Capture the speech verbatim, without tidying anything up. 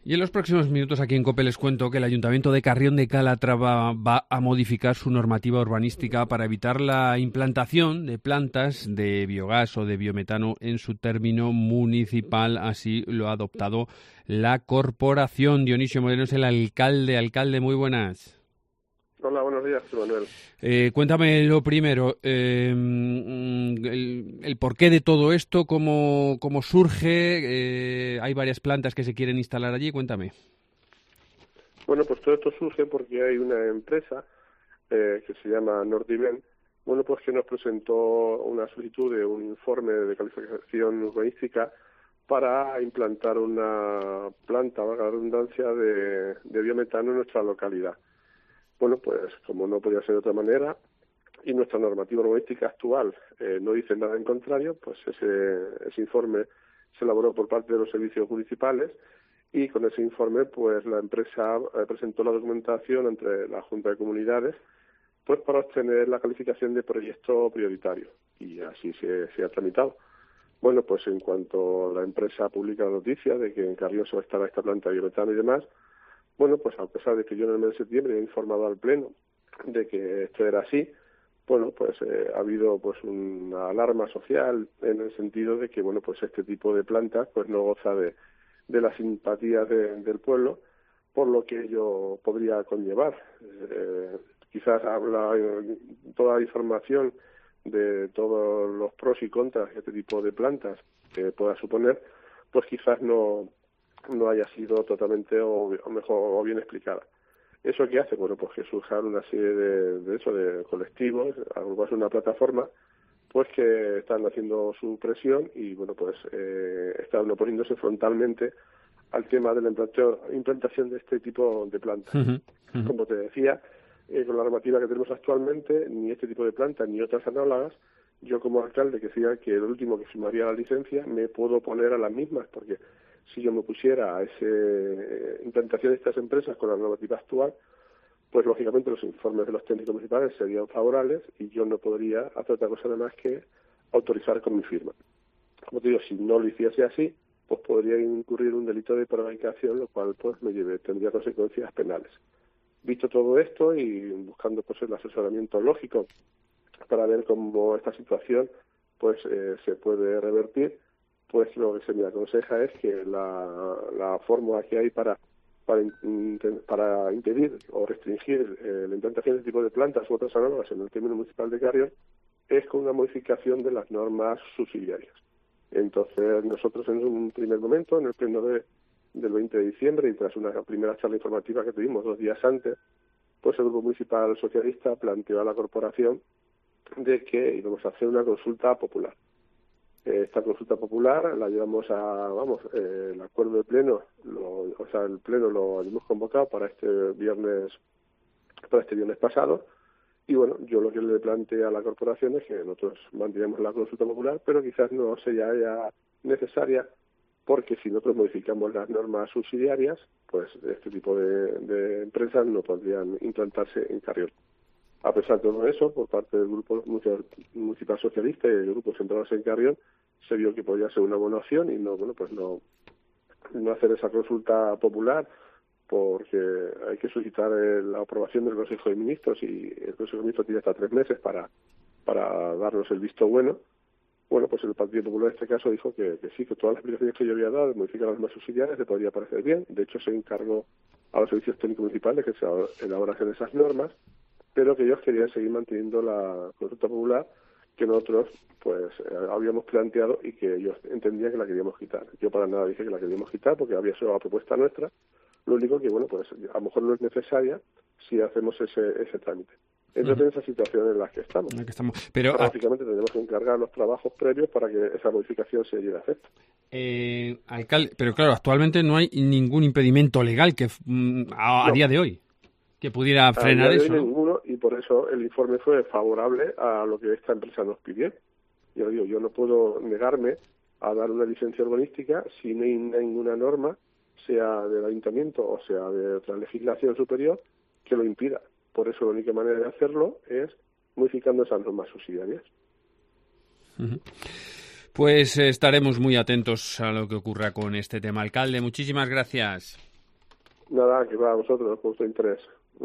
Y en los próximos minutos aquí en COPE les cuento que el Ayuntamiento de Carrión de Calatrava va a modificar su normativa urbanística para evitar la implantación de plantas de biogás o de biometano en su término municipal. Así lo ha adoptado la corporación. Dionisio Moreno es el alcalde. Alcalde, muy buenas. Hola, buenos días, Manuel. Eh, cuéntame lo primero, eh, el, el porqué de todo esto, cómo, cómo surge, eh, hay varias plantas que se quieren instalar allí, cuéntame. Bueno, pues todo esto surge porque hay una empresa eh, que se llama Nordiven, bueno, pues que nos presentó una solicitud de un informe de calificación urbanística para implantar una planta, valga la redundancia, de, de biometano en nuestra localidad. Bueno, pues como no podía ser de otra manera, y nuestra normativa urbanística actual eh, no dice nada en contrario, pues ese, ese informe se elaboró por parte de los servicios municipales y con ese informe pues la empresa eh, presentó la documentación ante la Junta de Comunidades pues para obtener la calificación de proyecto prioritario y así se, se ha tramitado. Bueno, pues en cuanto la empresa publica la noticia de que en Carrión se va a instalar esta planta de biometano y demás, bueno, pues a pesar de que yo en el mes de septiembre he informado al Pleno de que esto era así, bueno, pues eh, ha habido pues una alarma social en el sentido de que, bueno, pues este tipo de plantas pues no goza de, de la simpatía de, del pueblo, por lo que ello podría conllevar. Eh, quizás habla toda la información de todos los pros y contras que este tipo de plantas que pueda suponer, pues quizás no no haya sido totalmente o, o mejor o bien explicada. ¿Eso qué hace? Bueno, pues que surjan una serie de, de eso, de colectivos, agruparse en una plataforma, pues que están haciendo su presión y, bueno, pues eh, están oponiéndose frontalmente al tema de la implantación de este tipo de plantas. Uh-huh, uh-huh. Como te decía, eh, con la normativa que tenemos actualmente, ni este tipo de plantas ni otras análogas, yo como alcalde, que sea que el último que firmaría la licencia, me puedo oponer a las mismas, porque si yo me pusiera a esa eh, implantación de estas empresas con la normativa actual, pues lógicamente los informes de los técnicos municipales serían favorables y yo no podría hacer otra cosa nada más que autorizar con mi firma. Como te digo, si no lo hiciese así, pues podría incurrir un delito de prevaricación, lo cual pues me lleve, tendría consecuencias penales. Visto todo esto y buscando pues el asesoramiento lógico para ver cómo esta situación pues eh, se puede revertir, pues lo que se me aconseja es que la, la fórmula que hay para para, para impedir o restringir eh, la implantación de este tipo de plantas u otras análogas en el término municipal de Carrión es con una modificación de las normas subsidiarias. Entonces, nosotros en un primer momento, en el pleno de, del veinte de diciembre, y tras una primera charla informativa que tuvimos dos días antes, pues el Grupo Municipal Socialista planteó a la corporación de que íbamos a hacer una consulta popular. Esta consulta popular la llevamos a, vamos, eh, el acuerdo de pleno, lo, o sea, el pleno lo hemos convocado para este viernes, para este viernes pasado, y bueno, yo lo que le planteé a la corporación es que nosotros mantenemos la consulta popular, pero quizás no sea ya necesaria, porque si nosotros modificamos las normas subsidiarias, pues este tipo de, de empresas no podrían implantarse en Carrión. A pesar de todo eso, por parte del Grupo Municipal Socialista y del Grupo Centrados en Carrión, se vio que podía ser una buena opción y no, bueno, pues no, no hacer esa consulta popular, porque hay que solicitar la aprobación del Consejo de Ministros y el Consejo de Ministros tiene hasta tres meses para, para darnos el visto bueno. Bueno, pues el Partido Popular en este caso dijo que, que sí, que todas las explicaciones que yo había dado de modificar las normas subsidiarias le podría parecer bien. De hecho, se encargó a los servicios técnicos municipales que se elaborasen esas normas, pero que ellos querían seguir manteniendo la consulta popular que nosotros pues eh, habíamos planteado y que ellos entendían que la queríamos quitar. Yo para nada dije que la queríamos quitar porque había sido la propuesta nuestra. Lo único que, bueno, pues a lo mejor no es necesaria si hacemos ese ese trámite. Entonces, uh-huh. en esa situación en la que estamos. En la que estamos. Pero, Pero básicamente a... tenemos que encargar los trabajos previos para que esa modificación se lleve a efecto. Eh, alcalde, pero claro, actualmente no hay ningún impedimento legal que mm, a, a no. día de hoy que pudiera frenar eso, ¿no? Ninguno, y por eso el informe fue favorable a lo que esta empresa nos pidió. Yo digo, yo no puedo negarme a dar una licencia urbanística si no hay ninguna norma, sea del ayuntamiento o sea de otra legislación superior, que lo impida. Por eso la única manera de hacerlo es modificando esas normas subsidiarias. Uh-huh. Pues eh, estaremos muy atentos a lo que ocurra con este tema. Alcalde, muchísimas gracias. Nada, que va a vosotros, por vuestro interés.